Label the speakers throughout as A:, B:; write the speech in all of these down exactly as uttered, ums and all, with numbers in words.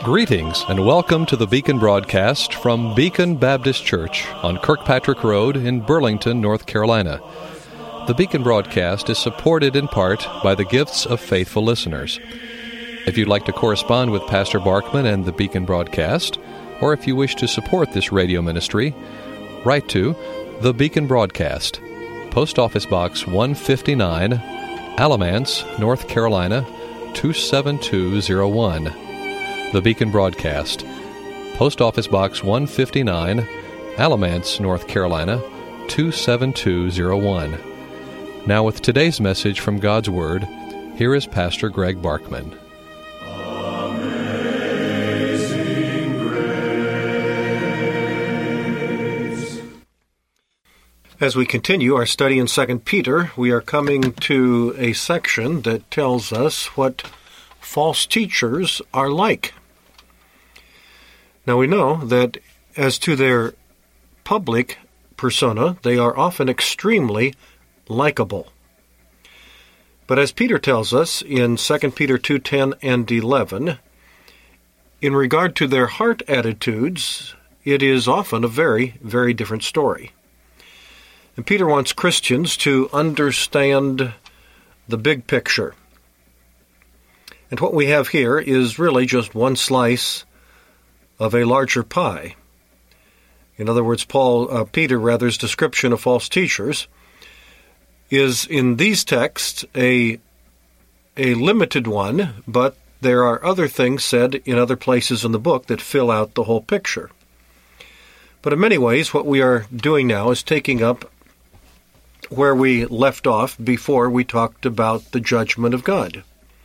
A: Greetings and welcome to the Beacon broadcast from Beacon Baptist Church on Kirkpatrick Road in Burlington, North Carolina. The Beacon broadcast is supported in part by the gifts of faithful listeners. If you'd like to correspond with Pastor Barkman and the Beacon broadcast, or if you wish to support this radio ministry, write to The Beacon Broadcast, Post Office Box one fifty-nine, Alamance, North Carolina, two seven two zero one. The Beacon Broadcast, Post Office Box one fifty-nine, Alamance, North Carolina, two seven two zero one. Now with today's message from God's Word, here is Pastor Greg Barkman.
B: Amazing Grace. As we continue our study in Second Peter, we are coming to a section that tells us what false teachers are like. Now we know that as to their public persona, they are often extremely likable. But as Peter tells us in Second Peter two ten and eleven, in regard to their heart attitudes, it is often a very, very different story. And Peter wants Christians to understand the big picture. And what we have here is really just one slice of a larger pie. In other words, Paul, uh, Peter, rather's description of false teachers is in these texts a, a limited one, but there are other things said in other places in the book that fill out the whole picture. But in many ways, what we are doing now is taking up where we left off before we talked about the judgment of God.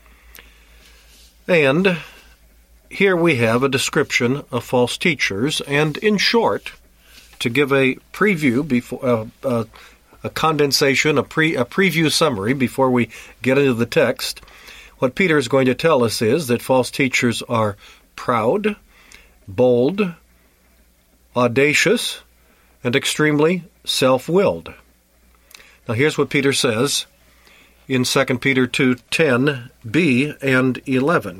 B: And here we have a description of false teachers, and in short, to give a preview, before uh, uh, a condensation, a, pre, a preview summary before we get into the text, what Peter is going to tell us is that false teachers are proud, bold, audacious, and extremely self-willed. Now here's what Peter says in Second Peter two ten b and eleven.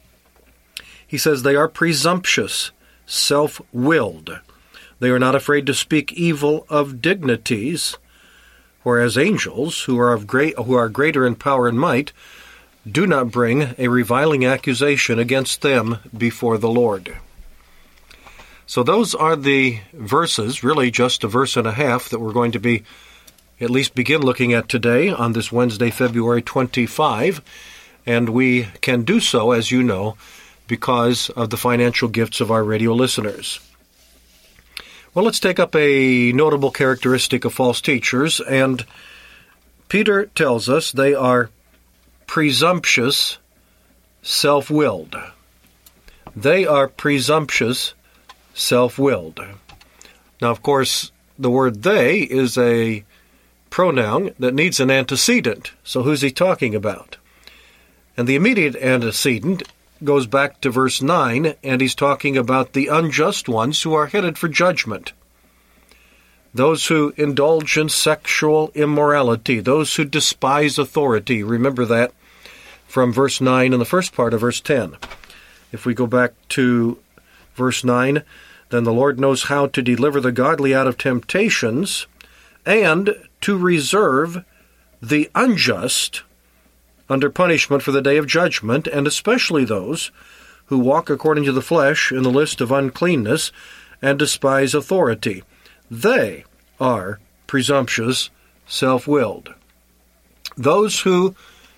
B: He says they are presumptuous, self-willed. They are not afraid to speak evil of dignities, whereas angels, who are of great, who are greater in power and might, do not bring a reviling accusation against them before the Lord. So those are the verses, really just a verse and a half, that we're going to be at least begin looking at today on this Wednesday, February twenty-fifth, and we can do so, as you know, because of the financial gifts of our radio listeners. Well, let's take up a notable characteristic of false teachers, and Peter tells us they are presumptuous, self-willed. They are presumptuous, self-willed. Now, of course, the word they is a pronoun that needs an antecedent. So who's he talking about? And the immediate antecedent goes back to verse nine, and he's talking about the unjust ones who are headed for judgment. Those who indulge in sexual immorality, those who despise authority. Remember that from verse nine and the first part of verse ten. If we go back to verse nine, then the Lord knows how to deliver the godly out of temptations and to reserve the unjust under punishment for the day of judgment, and especially those who walk according to the flesh in the list of uncleanness and despise authority. They are presumptuous, self-willed. Those who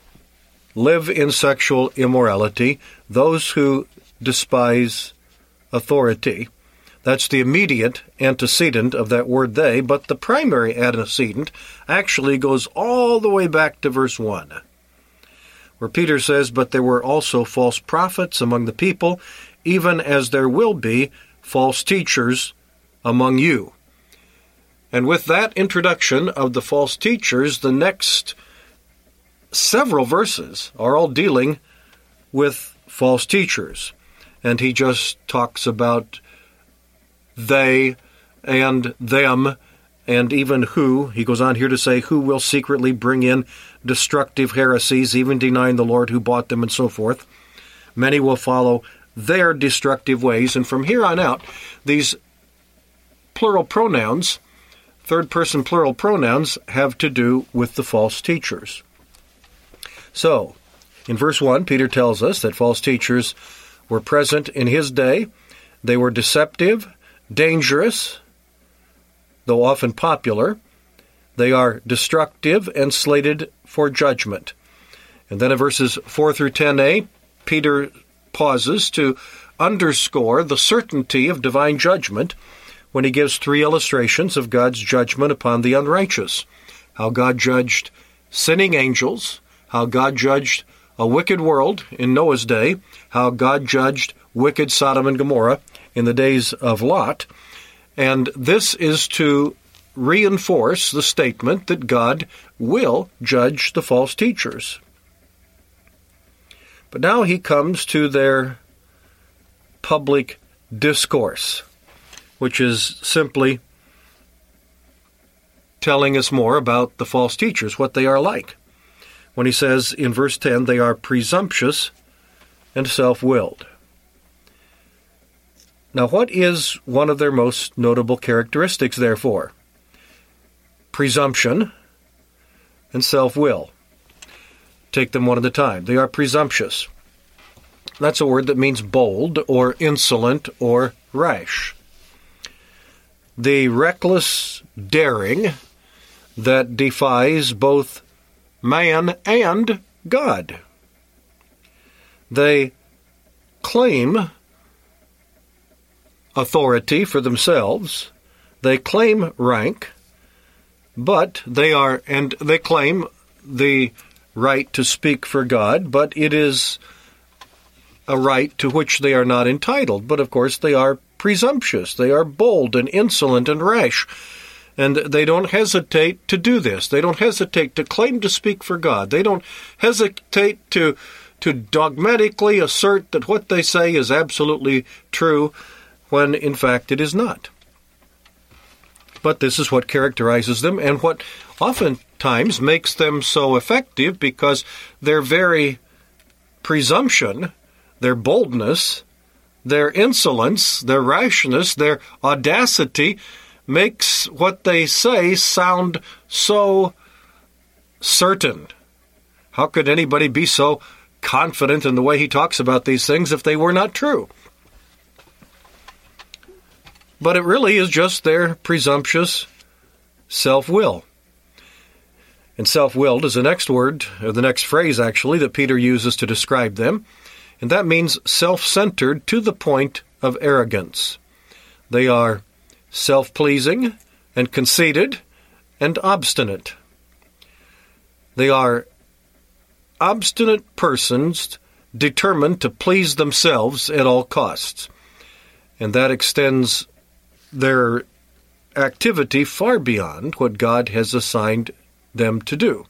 B: live in sexual immorality, those who despise authority. That's the immediate antecedent of that word they, but the primary antecedent actually goes all the way back to verse one, where Peter says, "But there were also false prophets among the people, even as there will be false teachers among you." And with that introduction of the false teachers, the next several verses are all dealing with false teachers. And he just talks about they and them and even who. He goes on here to say, who will secretly bring in destructive heresies, even denying the Lord who bought them, and so forth. Many will follow their destructive ways. And from here on out, these plural pronouns, third-person plural pronouns, have to do with the false teachers. So, in verse one, Peter tells us that false teachers were present in his day. They were deceptive, dangerous, though often popular. They are destructive and slated for judgment. And then in verses four through ten a, Peter pauses to underscore the certainty of divine judgment when he gives three illustrations of God's judgment upon the unrighteous. How God judged sinning angels, how God judged a wicked world in Noah's day, how God judged wicked Sodom and Gomorrah in the days of Lot. And this is to reinforce the statement that God will judge the false teachers. But now he comes to their public discourse, which is simply telling us more about the false teachers, what they are like. When he says in verse ten, they are presumptuous and self-willed. Now, what is one of their most notable characteristics, therefore? Presumption and self-will. Take them one at a time. They are presumptuous. That's a word that means bold or insolent or rash. The reckless daring that defies both man and God. They claim authority for themselves. They claim rank, but they are, and they claim the right to speak for God, but it is a right to which they are not entitled. But of course they are presumptuous. They are bold and insolent and rash. And they don't hesitate to do this. They don't hesitate to claim to speak for God. They don't hesitate to, to dogmatically assert that what they say is absolutely true when in fact it is not. But this is what characterizes them and what oftentimes makes them so effective, because their very presumption, their boldness, their insolence, their rashness, their audacity makes what they say sound so certain. How could anybody be so confident in the way he talks about these things if they were not true? But it really is just their presumptuous self-will. And self-willed is the next word, or the next phrase actually, that Peter uses to describe them. And that means self-centered to the point of arrogance. They are self-pleasing and conceited and obstinate. They are obstinate persons determined to please themselves at all costs. And that extends their activity far beyond what God has assigned them to do.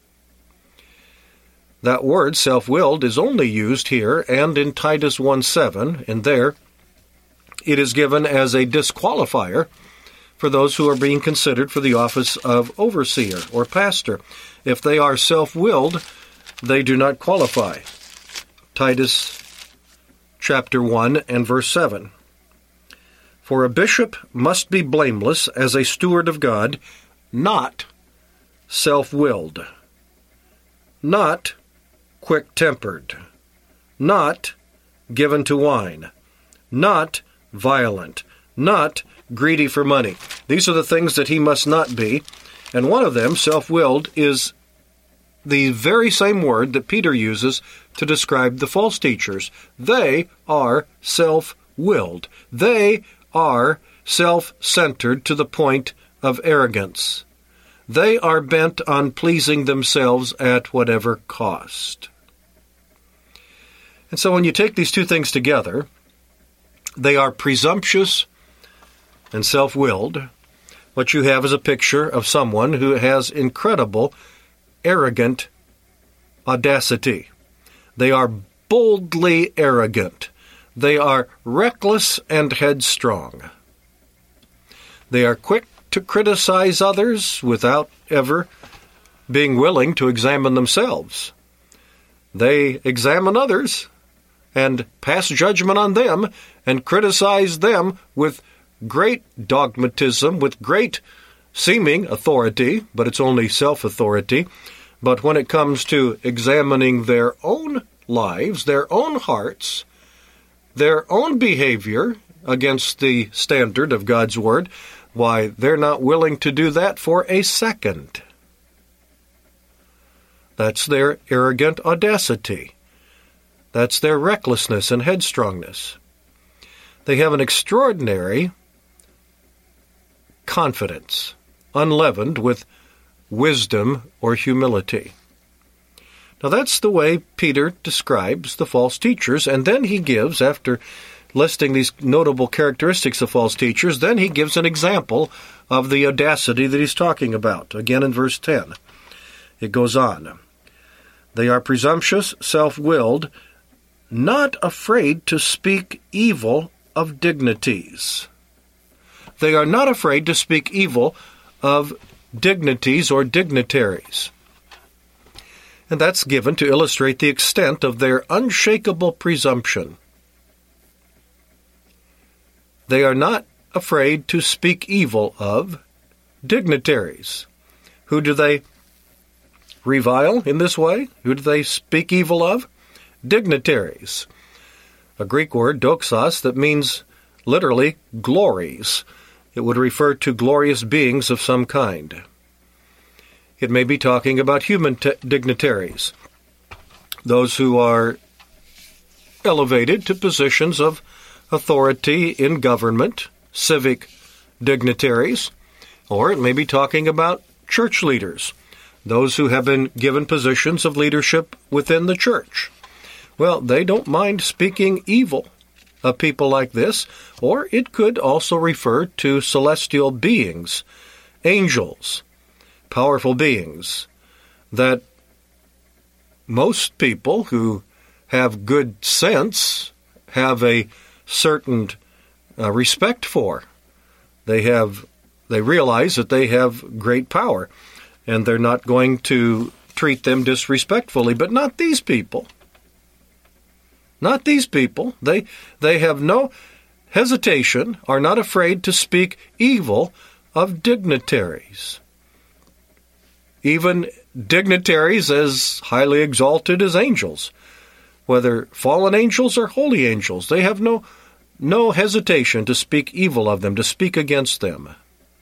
B: That word, self-willed, is only used here and in Titus one seven, and there it is given as a disqualifier for those who are being considered for the office of overseer or pastor. If they are self-willed, they do not qualify. Titus chapter one and verse seven. For a bishop must be blameless as a steward of God, not self-willed, not quick-tempered, not given to wine, not violent, not greedy for money. These are the things that he must not be, and one of them, self-willed, is the very same word that Peter uses to describe the false teachers. They are self-willed. They are self-centered to the point of arrogance. They are bent on pleasing themselves at whatever cost. And so when you take these two things together, they are presumptuous and self-willed. What you have is a picture of someone who has incredible, arrogant audacity. They are boldly arrogant. They are reckless and headstrong. They are quick to criticize others without ever being willing to examine themselves. They examine others, and pass judgment on them and criticize them with great dogmatism, with great seeming authority, but it's only self-authority. But when it comes to examining their own lives, their own hearts, their own behavior against the standard of God's Word, why, they're not willing to do that for a second. That's their arrogant audacity. That's their recklessness and headstrongness. They have an extraordinary confidence, unleavened with wisdom or humility. Now that's the way Peter describes the false teachers, and then he gives, after listing these notable characteristics of false teachers, then he gives an example of the audacity that he's talking about. Again in verse ten, it goes on. They are presumptuous, self-willed, not afraid to speak evil of dignities. They are not afraid to speak evil of dignities or dignitaries. And that's given to illustrate the extent of their unshakable presumption. They are not afraid to speak evil of dignitaries. Who do they revile in this way? Who do they speak evil of? Dignitaries. A Greek word, doxos, that means literally glories. It would refer to glorious beings of some kind. It may be talking about human t- dignitaries, those who are elevated to positions of authority in government, civic dignitaries, or it may be talking about church leaders, those who have been given positions of leadership within the church. Well, they don't mind speaking evil of people like this, or it could also refer to celestial beings, angels, powerful beings, that most people who have good sense have a certain uh, respect for. They have, they realize that they have great power, and they're not going to treat them disrespectfully, but not these people. Not these people. They they have no hesitation, are not afraid to speak evil of dignitaries. Even dignitaries as highly exalted as angels, whether fallen angels or holy angels, they have no no hesitation to speak evil of them, to speak against them.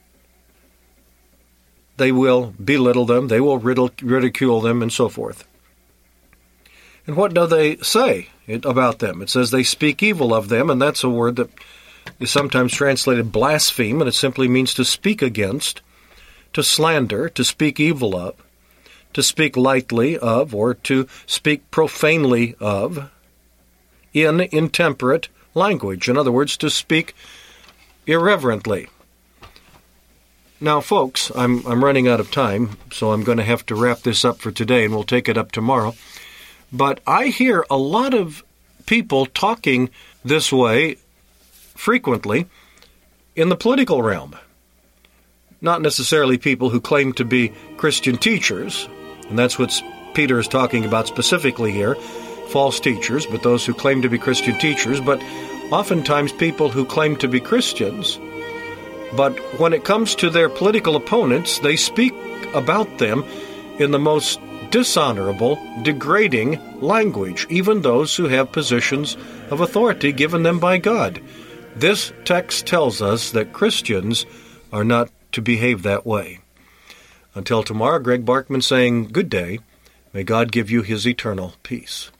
B: They will belittle them, they will ridicule them, and so forth. And what do they say about them? It says they speak evil of them, and that's a word that is sometimes translated blaspheme, and it simply means to speak against, to slander, to speak evil of, to speak lightly of, or to speak profanely of, in intemperate language. In other words, to speak irreverently. Now, folks, I'm I'm running out of time, so I'm going to have to wrap this up for today, and we'll take it up tomorrow. But I hear a lot of people talking this way frequently in the political realm. Not necessarily people who claim to be Christian teachers, and that's what Peter is talking about specifically here, false teachers, but those who claim to be Christian teachers, but oftentimes people who claim to be Christians. But when it comes to their political opponents, they speak about them in the most dishonorable, degrading language, even those who have positions of authority given them by God. This text tells us that Christians are not to behave that way. Until tomorrow, Greg Barkman saying good day. May God give you his eternal peace.